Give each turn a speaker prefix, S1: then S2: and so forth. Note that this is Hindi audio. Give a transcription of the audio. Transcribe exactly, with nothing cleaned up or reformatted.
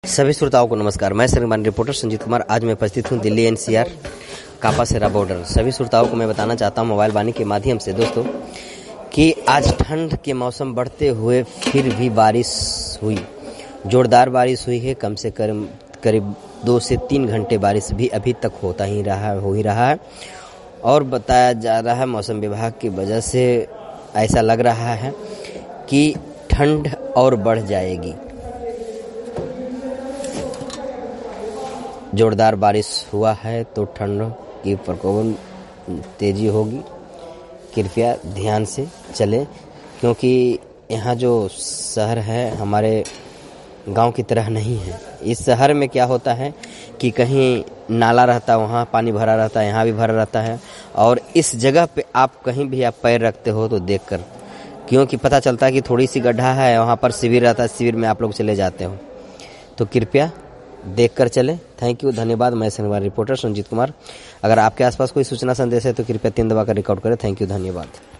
S1: सभी श्रोताओं को नमस्कार। मैं संगवान रिपोर्टर संजीत कुमार। आज मैं उपस्थित हूं दिल्ली एनसीआर कापासेरा बॉर्डर। सभी श्रोताओं को मैं बताना चाहता हूं मोबाइल वाणी के माध्यम से दोस्तों कि आज ठंड के मौसम बढ़ते हुए फिर भी बारिश हुई, जोरदार बारिश हुई है। कम से कम करीब दो से तीन घंटे बारिश भी अभी तक होता ही रहा हो ही रहा है और बताया जा रहा है मौसम विभाग की वजह से ऐसा लग रहा है कि ठंड और बढ़ जाएगी। जोरदार बारिश हुआ है तो ठंड की प्रकोप तेजी होगी। कृपया ध्यान से चलें क्योंकि यहाँ जो शहर है हमारे गांव की तरह नहीं है। इस शहर में क्या होता है कि कहीं नाला रहता है, वहाँ पानी भरा रहता है, यहाँ भी भरा रहता है और इस जगह पे आप कहीं भी आप पैर रखते हो तो देखकर, क्योंकि पता चलता है कि थोड़ी सी गड्ढा है, वहाँ पर शिविर रहता है, शिविर में आप लोग चले जाते हो तो कृपया देख कर चले। थैंक यू, धन्यवाद। मैं संगवान रिपोर्टर संजीत कुमार। अगर आपके आसपास कोई सूचना संदेश है तो कृपया तीन दबाकर रिकॉर्ड करें। थैंक यू, धन्यवाद।